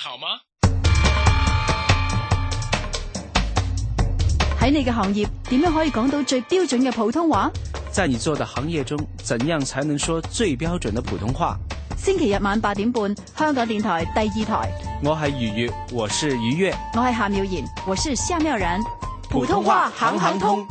好嗎？ 喺你嘅行業點樣可以講到最標準嘅普通話？ 在你做的行業中，怎樣才能說最標準的普通話？ 星期日晚8點半，香港電台第2台。 我係愉悅，我是愉悅。 我係夏妙妍，我是夏妙然。 普通話行行通。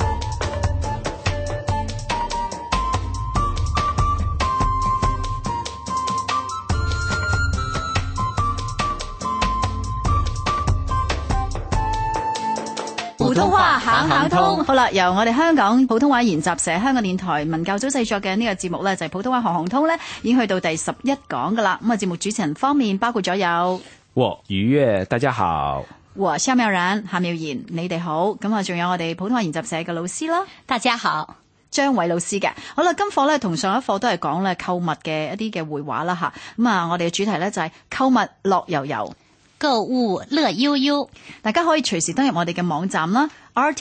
普通話行行通。好啦，由我哋香港普通話研習社、香港電台文教組製作嘅呢個節目呢，就係普通話行行通呢，已經去到第11講噶啦。咁啊，節目主持人方面包括咗有我愉悅，大家好。 我夏妙然，夏妙妍，你哋好。咁啊，仲有我哋普通話研習社嘅老師啦， 大家好， 張偉老師嘅。好啦，今課呢同上一課都係講咧購物嘅一啲嘅會話啦吓。咁啊，我哋嘅主題呢就係購物樂悠悠。 購物樂悠悠， 大家可以隨時登入我哋嘅網站啦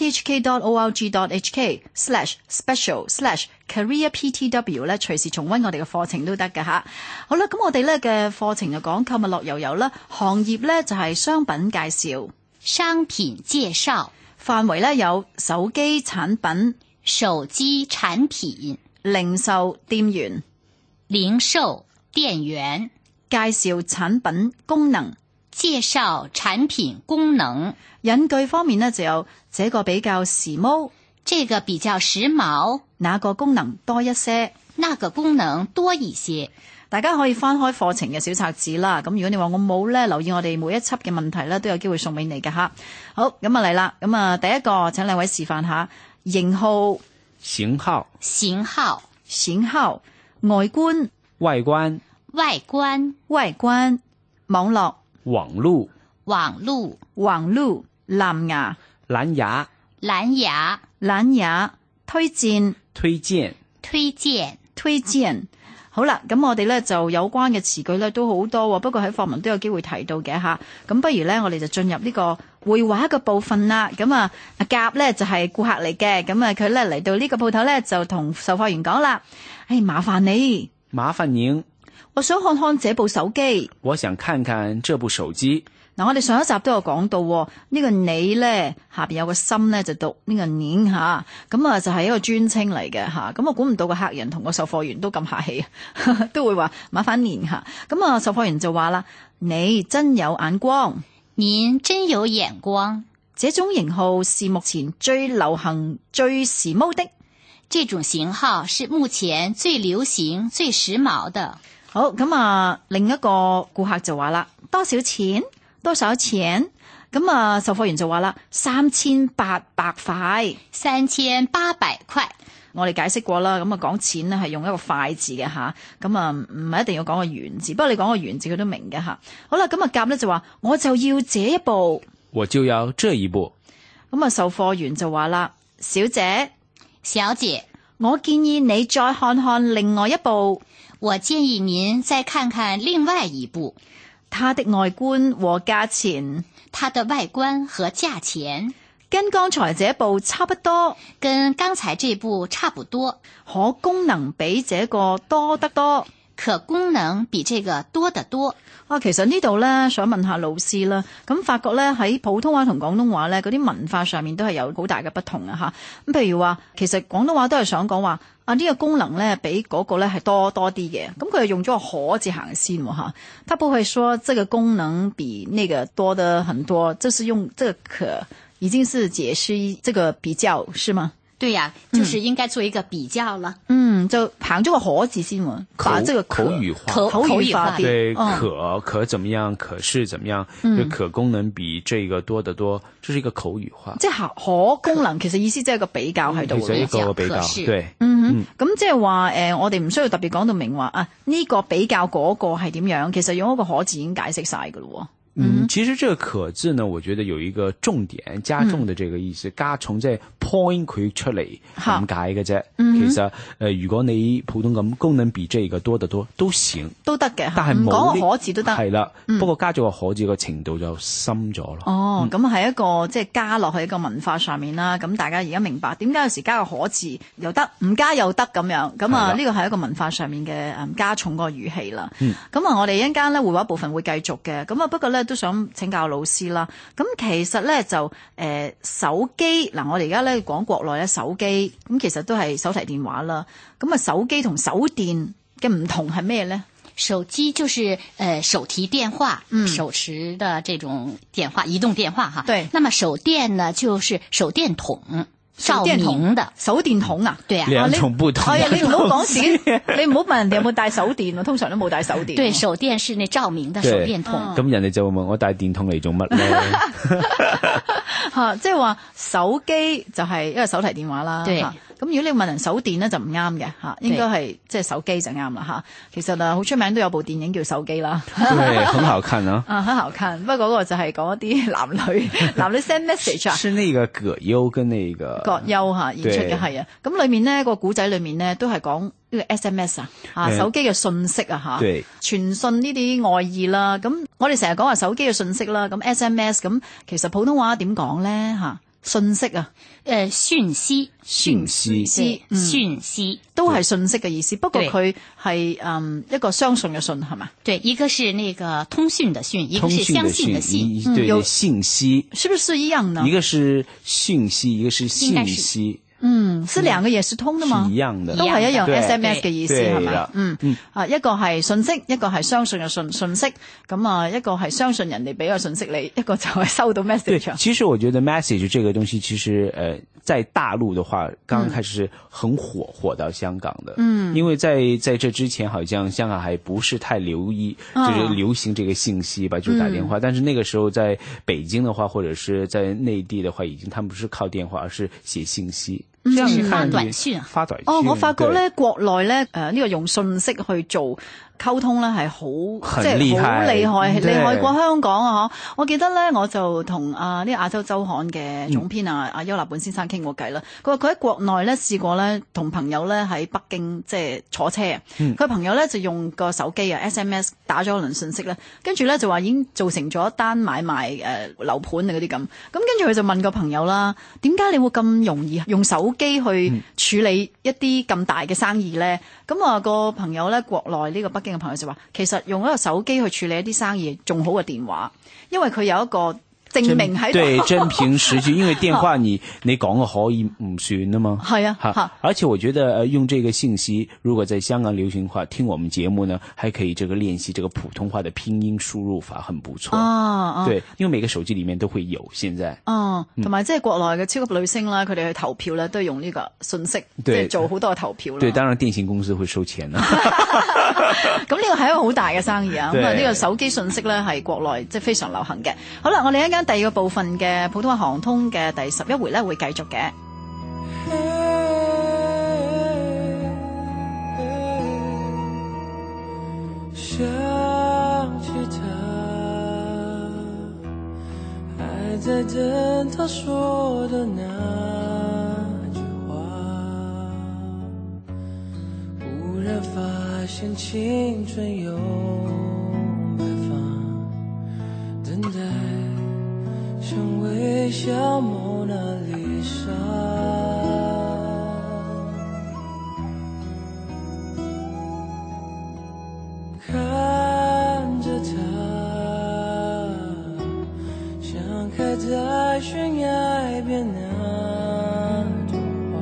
rthk.org.hk/special/careerptw 咧，隨時重溫我哋嘅課程都得㗎吓。好啦，咁我哋咧嘅課程就講購物樂悠悠啦，行業咧就係商品介紹， 商品介紹範圍咧有手機產品、 手機產品、 零售店員、 零售店員， 介紹產品功能。 介紹產品功能。 引句方面呢，就有這個比較時髦， 這個比較時髦， 那個功能多一些， 那個功能多一些。 大家可以翻開課程嘅小冊子啦。咁如果你話我冇呢，留意我哋每一輯嘅問題呢，都有機會送俾你㗎吓。好，咁啊嚟啦。咁啊第一個請兩位示範下型號、 型號、 型號、 型號、外觀、 外觀、 外觀、 外觀、網絡、 網路、 網路、 網路、藍牙、 藍牙、 藍牙、 藍牙、推薦、 推薦、 推薦、 推薦。好啦，咁我哋咧就有關嘅詞句咧都好多，不過喺課文都有機會提到嘅吓。咁不如咧，我哋就進入呢個會話嘅部分啦。咁啊，阿甲咧就係顧客嚟嘅，咁啊佢咧嚟到呢個鋪頭咧就同售貨員講啦：麻煩你， 麻煩您， 我想看看這部手機。 我想看看這部手機。 嗱，我哋上一集都有講到呢個你咧下邊有個心咧就讀呢個年吓，咁啊就係一個專稱嚟嘅吓。咁我估唔到個客人同個售貨員都咁客氣，都會話麻煩年吓。咁啊售貨員就話啦：你真有眼光， 您真有眼光。 這種型號是目前最流行、最時髦的。 這種型號是目前最流行、最時髦的。 好，咁啊另一個顧客就話啦：多少錢？多少錢？咁啊，售貨員就話啦，3800塊 ，3800塊。 我哋解釋過啦，咁啊講錢咧係用一個塊字嘅吓，咁啊唔係一定要講個元字，不過你講個元字佢都明嘅吓。好啦，咁啊甲咧就話我就要這一部， 我就要這一部。 咁啊售貨員就話啦，小姐， 小姐， 我建議你再看看另外一部， 我建議您再看看另外一部。 它的外觀和價錢， 它的外觀和價錢跟剛才這部差不多， 跟剛才這部差不多， 可功能比這個多得多， 可功能比這個多得多。 其實呢度咧想問下老師啦，咁發覺咧喺普通話同廣東話咧嗰啲文化上面都係有好大嘅不同啊吓。咁譬如話，其實廣東話都係想講話呢個功能咧比嗰個咧係多啲嘅，咁佢係用咗個可字行先吓。他不會說這個功能比那個多得很多，就是用這個可已經是解釋這個比較，是嗎？ 對呀，就是應該做一個比較了。 就行咗個可字先，把這個口語化， 口語化啲。 對，可怎麼樣，可是怎麼樣，就可功能比這個多得多，這是一個口語化。 即係可功能，其實意思即係個比較喺度。 其實一個比較，對。 咁即係話我哋唔需要特別講到明話呢個比較嗰個係點樣，其實用一個可字已經解釋晒噶咯。 其實這個可字呢，我覺得有一個重點加重的這個意思，加重即係 point 佢出嚟咁解嘅啫。其實如果你普通咁功能比這個多得多都行， 都得嘅， 但係冇講個可字都得。 係啦，不過加咗個可字個程度就深咗咯。 咁係一個即係加落去一個文化上面啦。咁大家而家明白點解有時加個可字又得，唔加又得咁樣。咁啊呢個係一個文化上面嘅加重個語氣啦。咁啊我哋一陣間咧會話部分會繼續嘅。咁啊不過咧都想請教老師啦。咁其實咧就手機嗱，我哋而家咧講國內咧手機，咁其實都係手提電話啦。咁啊手機同手電嘅唔同係咩咧？ 手機就是手提電話，手持的這種電話，移動電話哈。 對。 那麼手電呢，就是手電筒。照明的手電筒啊， 對啊， 兩種不同。 係啊，你唔好講自己，你唔好問人哋有冇帶手電，通常都冇帶手電。 對，手電是那照明的手電筒。 咁人哋就會問我帶電筒嚟做乜咧？ 嚇，即係話手機就係一個手提電話啦。 對。 咁如果你問人手電咧就唔啱嘅嚇，應該係即係手機就啱啦嚇。其實啊，好出名都有部電影叫手機啦。 對，很好看啊。 很好看。不過嗰個就係講一啲男女 send message 啊。 是那個葛優跟那個葛優嚇演出嘅係啊。咁裏面呢個古仔裏面呢都係講呢個 SMS 啊，手機嘅信息啊嚇，傳信呢啲愛意啦。咁我哋成日講話手機嘅信息啦，咁 SMS 咁其實普通話點講咧嚇？信息啊， 訊息都係信息嘅意思，不過佢係一個相信嘅信係嘛？ 對，一個是那個通訊的訊，一個是相信的信， 對，信息是不是一樣呢？ 一個是訊息，一個是信息。 是兩個也是通的嘛？ 是一樣的， 都係一樣 SMS 嘅意思係咪？一個係信息，一個係相信嘅信息。咁啊，一個係相信人哋俾個信息你，一個就係收到 message。 對，其實我覺得 message 這個東西，其實在大陸的話，剛開始是很火到香港的。因為在這之前，好像香港還不是太留意，就是流行這個信息吧，就打電話。但是那個時候在北京的話，或者是在內地的話，已經他們不是靠電話，而是寫信息。 就是發短訊。 我發覺咧，國內咧呢個用信息去做溝通咧係好即係好厲害，厲害過香港啊！嗬，我記得咧，我就同呢個亞洲週刊嘅總編阿邱立本先生傾過偈啦。佢話佢喺國內咧試過咧同朋友咧喺北京即係坐車啊。佢朋友咧就用個手機啊 SMS 打咗一輪信息咧，跟住咧就話已經做成咗一單買賣樓盤啊嗰啲咁。咁跟住佢就問個朋友啦：點解你會咁容易用手機去處理一啲咁大嘅生意咧？咁啊個朋友咧，國內呢個北京嘅朋友就話，其實用一個手機去處理一啲生意仲好過電話，因為佢有一個證明喺度。 對，真憑實據，因為電話你講個可以唔算啊嘛。係啊， 而且我覺得用這個信息，如果在香港流行的話，聽我們節目呢，還可以這個練習這個普通話的拼音輸入法，很不錯。對，因為每個手機裡面都會有現在。 同埋即係國內嘅超級女星啦，佢哋去投票咧都係用呢個信息，即係做好多嘅投票啦。 對，當然電信公司會收錢啦。 咁呢個係一個好大嘅生意啊！咁啊，呢個手機信息咧係國內即係非常流行嘅。好啦，我哋一陣第二個部分嘅普通話行通嘅第11回咧會繼續嘅。 想起他，還在等他說的那句話，忽然發現青春有白髮，等待像微笑蒙娜麗莎，看着他像開在懸崖邊那朵花，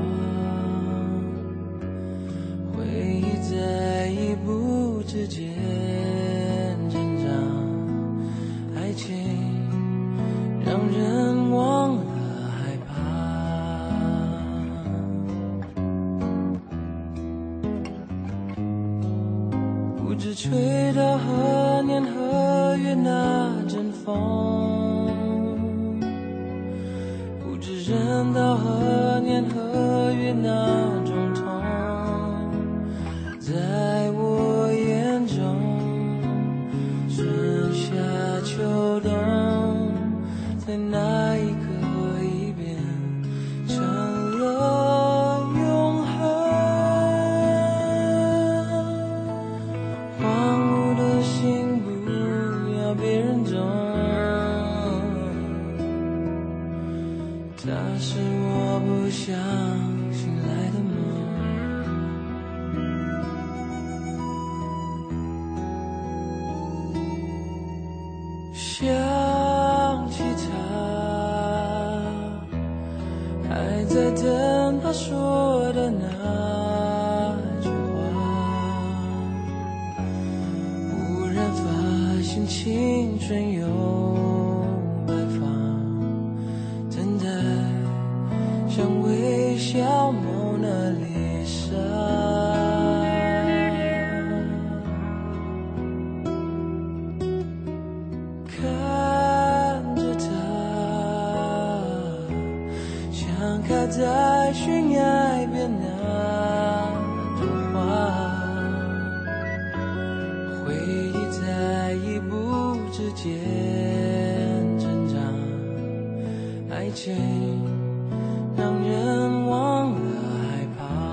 回憶在一步之間成長，愛情讓人忘了害怕，不知吹到何年何月那陣風，不知忍到何年何月那種痛，在我眼中春夏秋冬，在那一刻已變成了永恆，荒蕪的心不要別人懂，它是我不想醒來的夢， 想起他，还在等他说的那句话，忽然发现青春有白发，等待像微笑蒙娜丽莎。开在悬崖边那朵花，回忆在一步之间挣扎，爱情让人忘了害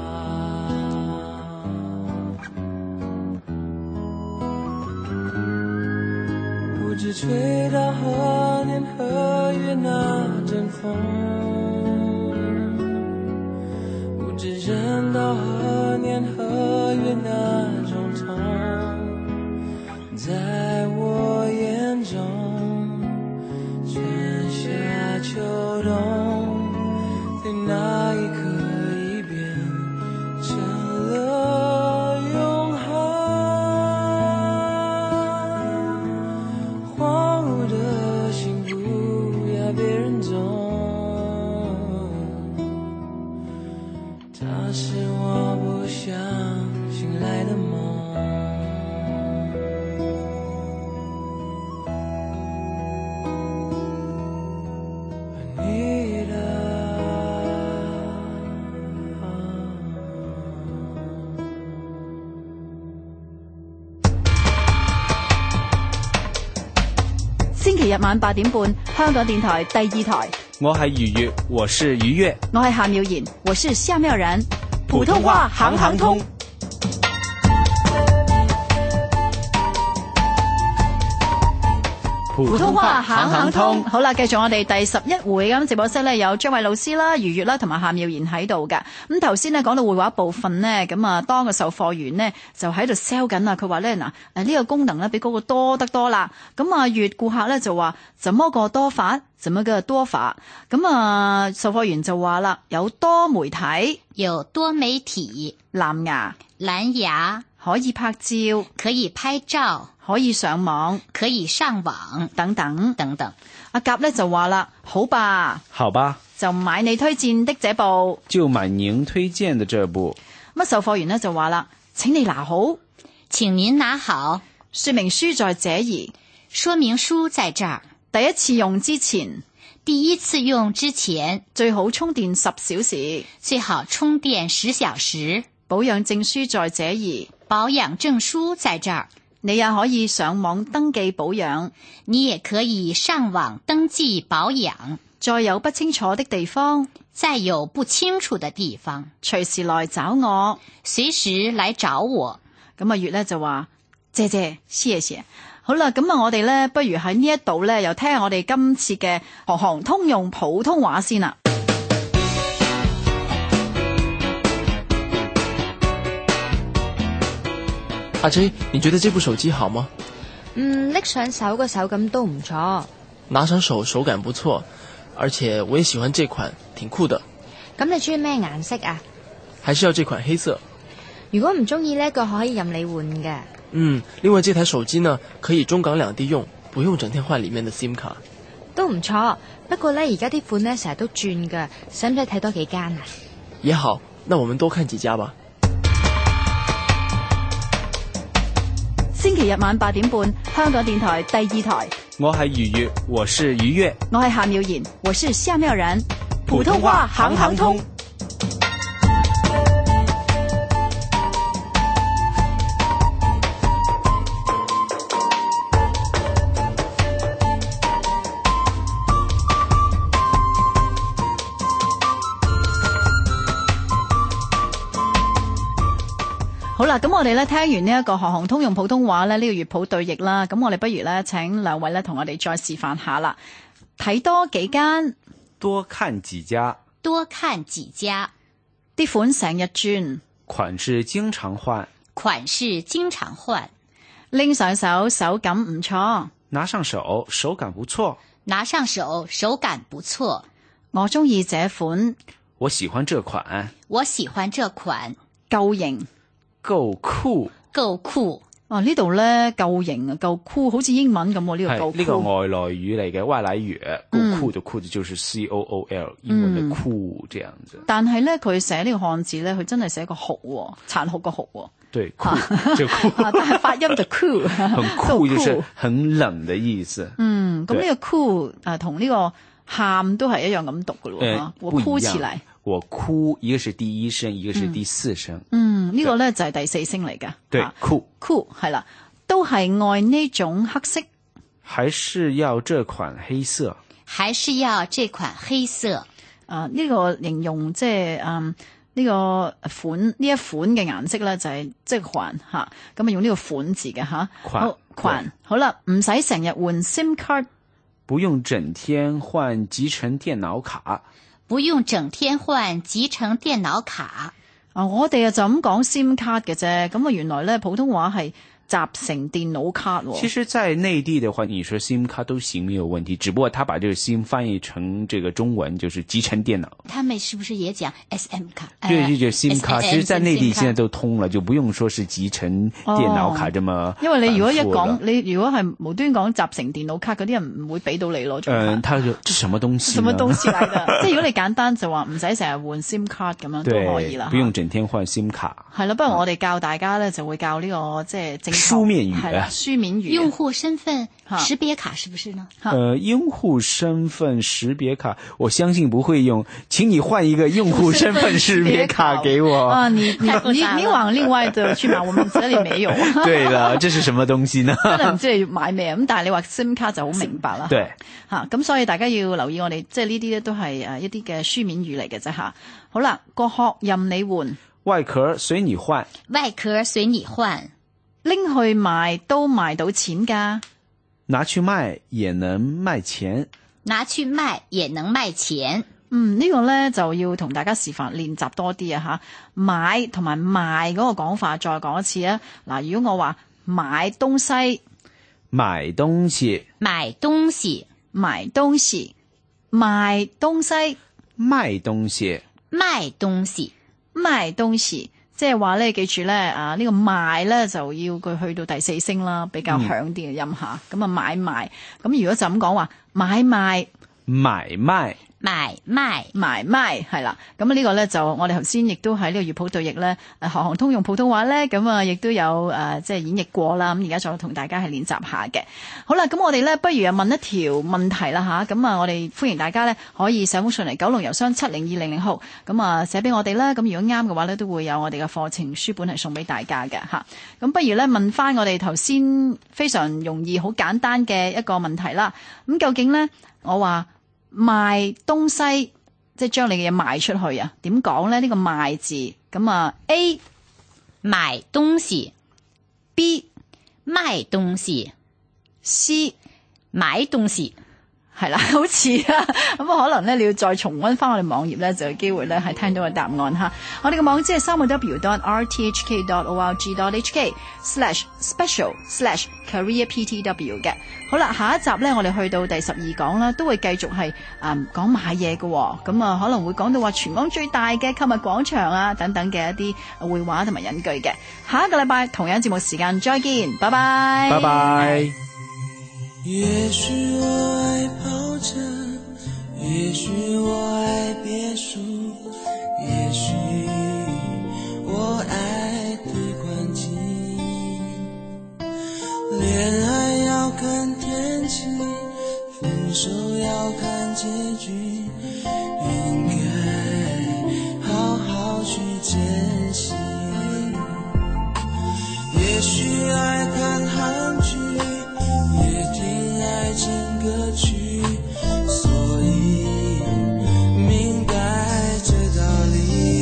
怕，不知吹到何年何月那阵风，只忍到何年何月那种痛，在我眼中春夏秋冬，在那一刻已变成了永恒，荒芜的心不要别人懂，它是我不想醒来的梦。你的星期日晚8點半，香港電台第2台。 我係愉悅，我是愉悅。 我係夏妙賢，我是夏妙然。 普通話行行通。 普通話行行通。好啦，繼續我哋第11回咁直播室咧，有張偉老師啦、愉悅啦同埋夏妙賢喺度㗎。咁頭先咧講到繪畫部分咧，咁啊當個售貨員咧就喺度 sell 緊啦。佢話咧嗱，呢個功能咧比嗰個多得多啦。咁啊粵顧客咧就話怎麼個多法？怎麼個多法？咁啊售貨員就話啦，有多媒體， 有多媒體， 藍牙， 藍牙可以拍照， 可以拍照， 可以上網， 可以上網等等等等。 阿甲咧就話啦，好吧， 好吧， 就買你推薦的這部， 就買您推薦的這部。 咁售貨員呢就話啦，請你拿好， 請您拿好， 說明書在這兒， 說明書在這兒。 第一次用之前，最好充電10小時， 最好充電10小時。 保養證書在這兒， 保養證書在這兒。 你也可以上網登記保養， 你也可以上網登記保養。 再有不清楚的地方， 隨時來找我， 隨時來找我。 咁阿月咧就話謝謝謝。好啦，咁啊我哋咧不如喺呢一度咧又聽下我哋今次嘅行行通用普通話先啦。 阿 J， 你覺得這部手機好嗎？ 拎上手個手感都唔錯。 拿上手手感不錯，而且我也喜歡這款，挺酷的。 咁你中意咩顏色啊？ 還是要這款黑色。 如果唔中意呢個可以任你換嘅。 另外這台手機呢，可以中港兩地用，不用整天換裡面的 SIM 卡。 都唔錯，不過呢而家啲款呢成日都轉㗎，使唔使睇多幾間啊？ 也好，那我們多看幾家吧。 星期日晚8點半，香港電台第2台。 我係愉悅，我是愉悅。 我係夏妙賢，我是夏妙然。 普通話行行通。 好啦，咁我哋咧聽完呢一個行行通用普通話咧呢個粵普對譯啦，咁我哋不如咧請兩位咧同我哋再示範下啦，睇多幾間， 多看幾家， 多看幾家， 啲款成日轉， 款式經常換， 款式經常換， 拎上手手感唔錯， 拿上手，手感不错。 拿上手，手感不错。 我中意這款， 我喜歡這款。 我喜歡這款。 夠型， 夠酷。 夠酷。 呢度咧夠型啊，夠酷，好似英文咁喎。呢個夠酷， 呢個外來語嚟嘅，外來語。夠酷的酷就是 COOL，英文的酷這樣子。 但係咧，佢寫呢個漢字咧，佢真係寫個酷，殘酷個酷。 對，酷就酷， 但係發音就酷， 很酷就是很冷的意思。 咁呢個酷同呢個喊都係一樣咁讀噶咯。我哭起來， 我哭，一個是第一聲，一個是第四聲。 呢個咧就係第四聲嚟噶。 對，酷係啦，都係愛呢種黑色。 還是要這款黑色？ 還是要這款黑色？ 呢個形容即係呢個款呢一款嘅顏色咧就係即款吓，咁啊用呢個款字嘅吓。款好啦，唔使成日換 SIM 卡， 不用整天換集成電腦卡。 不用整天換集成電腦卡。 我哋就咁講 SIM 卡嘅啫，咁啊原來咧普通話係集成電腦卡。 其實在內地的話，你說 SIM 卡都行，沒有問題，只不過他把這個 SIM 翻譯成這個中文，就是集成電腦。 他們是不是也講 SM 卡？ 對，就 SIM 卡，其實在內地現在都通了，就不用說是集成電腦卡這麼。 因為你如果一講，你如果係無端講集成電腦卡，嗰啲人唔會俾到你咯。 他說這什麼東西？ 什麼東西嚟的？即係如果你簡單就話唔使成日換 SIM 卡咁樣都可以啦。 不用整天換 SIM 卡。 係啦，不過我哋教大家咧就會教呢個即係正書面語。 書面語。 用戶身份識別卡是不是呢？ 用戶身份識別卡，我相信不會用，請你換一個用戶身份識別卡給我。 你往另外的去買，我們這裡沒有。 對了，這是什麼東西呢？ 真係唔知你要買咩，咁但係你話 SIM 卡就好明白啦。 對， 咁所以大家要留意我哋，即係呢啲咧都係一啲嘅書面語嚟嘅啫吓。好啦，個殼任你換， 外殼隨你換， 外殼隨你換。 拎去賣都賣到錢㗎， 拿去賣也能賣錢， 拿去賣也能賣錢。 呢個咧就要同大家示範練習多啲啊吓，買同埋賣嗰個講法再講一次啊。嗱，如果我話買東西， 買東西， 買東西， 買東西，賣東西， 賣東西， 賣東西， 賣東西。即係話咧，記住咧，呢個賣咧就要佢去到第四聲啦，比較響啲嘅音下。咁啊買賣，咁如果就咁講話買賣， 買賣， 買賣， 買賣係啦。咁呢個咧就我哋頭先亦都喺呢個粵普對譯咧，行行通用普通話咧，咁啊亦都有即係演繹過啦。咁而家再同大家係練習下嘅。好啦，咁我哋咧不如啊問一條問題啦吓。咁啊我哋歡迎大家咧可以寫封信嚟九龍郵箱70200號，咁啊寫俾我哋啦。咁如果啱嘅話咧，都會有我哋嘅課程書本係送俾大家嘅吓。咁不如咧問翻我哋頭先非常容易好簡單嘅一個問題啦。咁究竟咧我話賣東西，即係將你嘅嘢賣出去啊？點講咧？呢個賣字咁啊 ，A 買東西 ，B 賣東西 ，C 買東西。 係啦，好似啊，咁可能咧你要再重溫翻我哋網頁咧，就有機會咧係聽到個答案吓。我哋嘅網址係www.rthk.org.hk/special/careerptw 嘅。好啦，下一集咧我哋去到第12講啦，都會繼續係講買嘢嘅。咁啊可能會講到話全港最大嘅購物廣場啊等等嘅一啲繪畫同埋引句嘅。下一個禮拜同樣節目時間再見，拜拜， 拜拜。 也許我愛跑車，也許我愛別墅，也許我愛對關係。戀愛要看天氣，分手要看結局，應該好好去珍惜。也許愛看韓劇，愛情歌曲，所以明白這道理。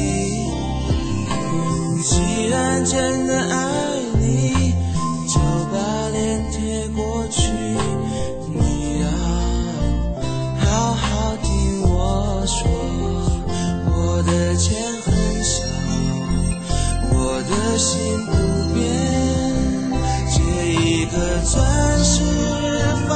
既然真的愛你，就把臉貼過去。你要好好聽我說，我的錢很少，我的心不變，這一顆鑽石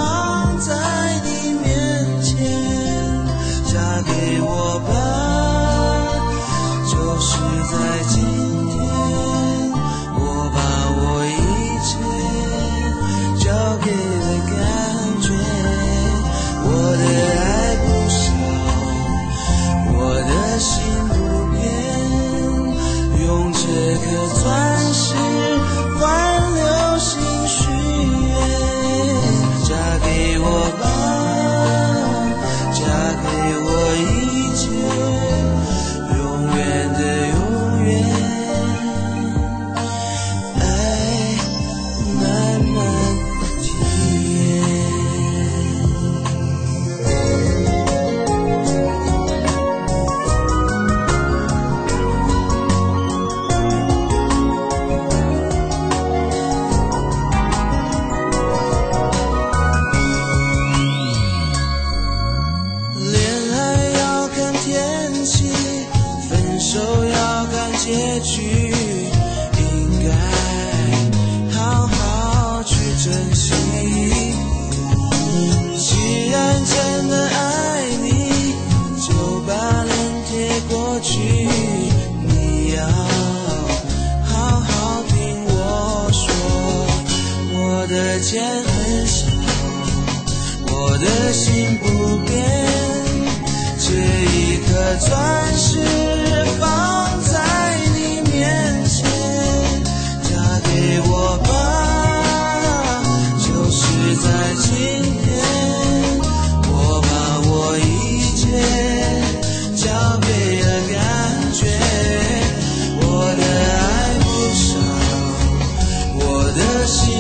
我的钱很少，我的心不变，这一颗钻石放在你面前，嫁给我吧，就是在今天，我把我一切交给了感觉，我的爱不少，我的心